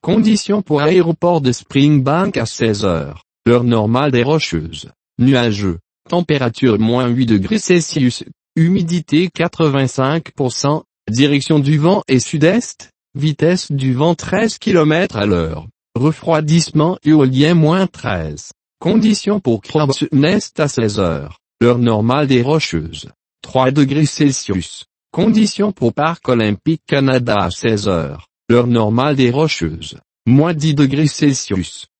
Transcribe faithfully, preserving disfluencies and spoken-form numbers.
Conditions pour aéroport de Springbank à seize heures. Heure normale des Rocheuses. Nuageux. Température moins huit degrés Celsius. Humidité quatre-vingt-cinq pour cent. Direction du vent est sud-est. Vitesse du vent treize kilomètres à l'heure. Refroidissement éolien moins treize. Conditions pour Crab's Nest à seize heures. Heure normale des Rocheuses. trois degrés Celsius. Conditions pour Parc Olympique Canada à seize heures. Heure normale des Rocheuses. Moins dix degrés Celsius.